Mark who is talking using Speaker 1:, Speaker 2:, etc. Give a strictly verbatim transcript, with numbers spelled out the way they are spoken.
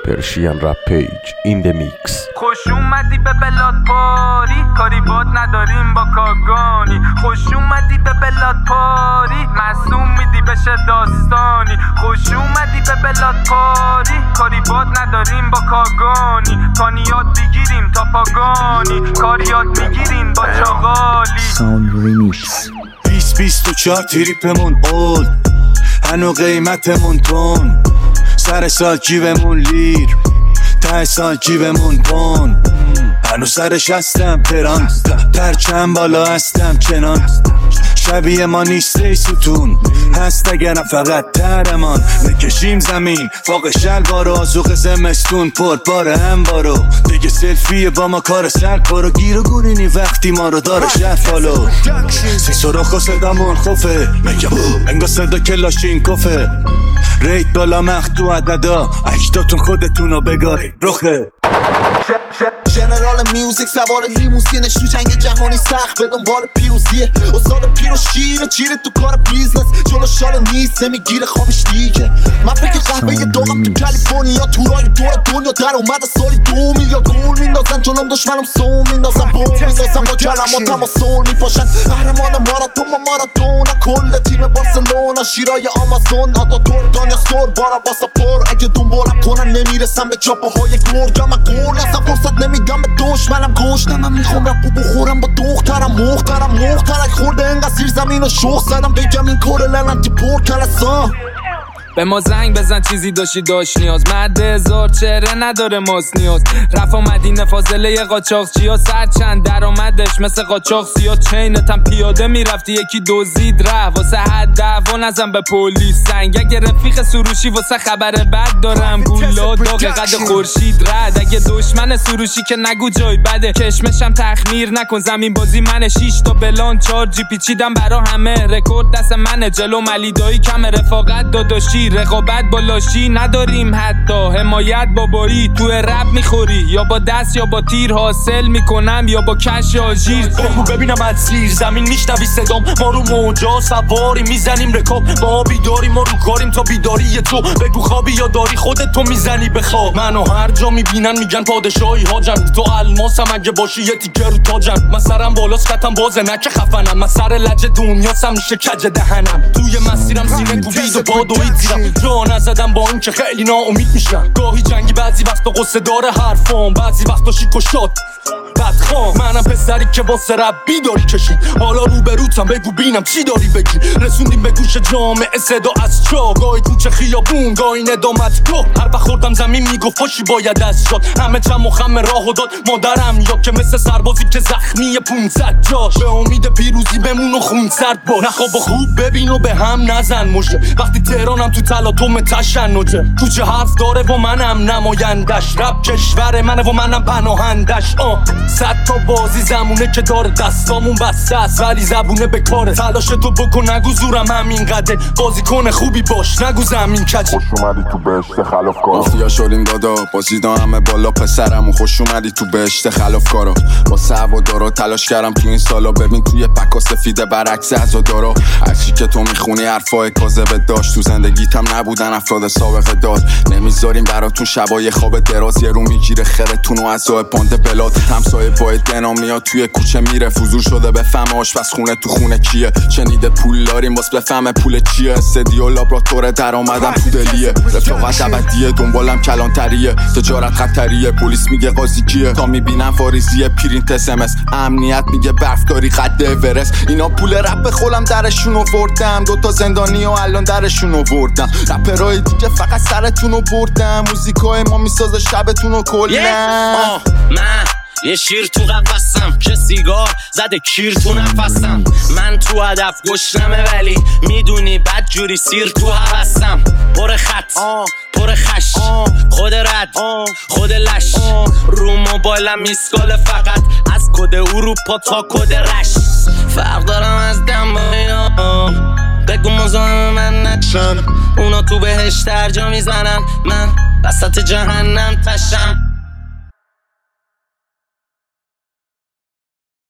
Speaker 1: Persian Rap Page in the mix.
Speaker 2: خوش اومدی به بلاد پاری، کاری باد نداریم با کاگانی. خوش اومدی به بلاد پاری، معصوم میدی بشه داستانی. خوش اومدی به بلاد پاری، کاری باد نداریم با کاگانی. تانیات بگیریم تا پاگانی، کاریات میگیریم با چاغالی.
Speaker 3: ساوند ریمیکس.
Speaker 4: بیست بیست و چهار تریپمون اولد، هنو قیمتمون تون. سر سال جیبمون لیر، ته سال جیبمون پون. هنو سرش هستم تران، پرچم بالا هستم چنان. شبیه ما نیست ای ستون، هست اگرم فقط ترمان. نکشیم زمین فاق شلوار و آزوق زمستون پر بار هم بارو. دیگه سلفیه با ما کار سر پارو، گیر و گورینی وقتی ما رو داره شهر فالو. سی سراخ و صدامون خوفه، میگم انگا صدا کلاشین کفه. ریت بالا مختو عددا، اکتاتون خودتونو بگاری رخه.
Speaker 5: ژنرال میوزیک سوار لیموزینش تو جنگ جهانی سخت به دنبال پیروزیه. استاد پیر و شیر چیره تو کار بیزنس، جلو شال نیست نمیگیره خوابش دیگه. من فکر قهوه یه داغم تو کالیفرنیا، تورای دور دنیا در اومده سالی دو میلیارد گول میندازن جلوم، دشمنم سوم میندازن بوم میندازن با کلماتم و سول میپاشن. قهرمان ماراتون با ماراتون، کل تیم بارسلونا شیرای آمازون. آتا تور دانیا سور بارا باسا پر، اگه دنبالم کنن نمیرسم به چاپاهای گرگم. من قول اصلا فرصت نمیدم به دشمنم، گوشتم من میخوام رپو بخورم با دخترم. مخترم مخترک خورده انقدر زیر زمین و شخ زدم، بگم این کار لعنتی پر کلسان.
Speaker 2: به ما زنگ بزن چیزی داشتی داشت نیاز، مرد هزار چهره نداره ماست نیاز. رفا مدینه فاضله قاچاق چیا، سر چند درآمدش مثل قاچاق سیا. چینتم پیاده میرفتی یکی دوزید ره، واسه حد دعوا نزن به پلیس سنگ. اگه رفیق سروشی واسه خبر بد دارم، گولا داغ قد خورشید رد. اگه دشمن سروشی که نگو جای بده، کشمشم تخمیر نکن زمین بازی منه. شیش تا بلان چار جی پیچیدم برا همه، رکورد دست منه جلو ملیدایی کم. رفاقت داداشی رقابت با لاشی نداریم، حتی حمایت بابایی. تو رپ میخوری یا با دست یا با تیر، حاصل میکنم یا با کش آژیر.
Speaker 6: بگو ببینم از زیر زمین میشنوی صدام، ما رو موجا سواری میزنیم رکاب. ما بیداریم ما رو کاریم تا بیداری تو. بگو خوابی یا داری خودت تو میزنی به خواب. منو هر جا میبینن میگن پادشاهی هاجم، تو الماسم اگه باشی یه تیکه رو تاجم. من سرم بالاست خطم بازه نکه خفنم، من سر لج دنیاسم میشه کج دهنم. توی مسیرم سینه کوبید و بادوید زیرم، جا نزدم با این که خیلی ناامید میشم. گاهی جنگی بعضی وقتا قصه داره حرفام، بعضی وقتا شیک و شاد بدخوام. منم پسری که واسه رب بیداری کشید، حالا روبروتم بگو بینم چی داری بگی. رسوندیم به گوش جامعه صدا از جا، گاهی کوچه خیابون گاهی ندامت گاه. هر وقت خوردم زمین میگفت پاشی باید از شد. همه چم و خم راهو داد مادرم، یا که مثل سربازی که زخمی پونصد جاش. به امید پیروزی بمون و خون سرد باش، نخواب و خوب ببین و به هم نزن مژه. وقتی تهرانم تو تلاطم تشنجه، کوچه حرف داره و منم نمایندش. رب کشور منه و منم پناهندش. آه صد تا بازی زمونه که داره دستامون بسته است، ولی زبونه به کاره. تلاش تو بکن نگو زورم همین قده، بازی کنه خوبی باش نگو زمین کجه.
Speaker 7: خوش اومدی تو بهشت خلافکارا،
Speaker 8: مافیا شدیم دادا بازیدا همه بالا پسرم. و خوش اومدی تو بهشت خلافکارا، با سوادارا تلاش کردم تو این سالا. ببین توی پکا سفیده برعکس عزادارا. هرچی که تو میخونی حرفای کاذب داشت، تو زندگیتم نبودن افراد سابقه داد. نمیذاریم براتون شبای خواب دراز، یه رو میگیره خرتون و عزای پاند بلاد. همسایه باید دنا میاد توی کوچه میره، فضول شده بفهم آشپز خونه تو خونه کیه. شنیده پول داریم باز بفهم پول چیه. استدیو لابراتوار در آمدم تو دلیه، رفاقت ابدیه دنبالم کلانتریه. تجارت خطریه پلیس میگه قاضی کیه. تا میبینم فاریزیه پرینت اس ام اس، امنیت میگه برفکاری قد اورست. اینا پول رپ خولم درشون آوردم، دوتا زندانی و الان درشون آوردم. رپرای دیگه فقط سرتون رو بردم، موزیکای ما میسازه شبتون رو کلا.
Speaker 9: من یه شیر تو قفسم که سیگار زده کیر تو نفسم. من تو هدف گشنمه ولی میدونی بد جوری سیر تو حوستم. پر خط پر خش خود رد خود لش، رو موبایلم میسکاله فقط از کد اروپا تا کد رش. فرق دارم از دم با اینا، بگو مزاحم من نشن. اونا تو بهش ترجا میزنن، من وسط جهنم تشم.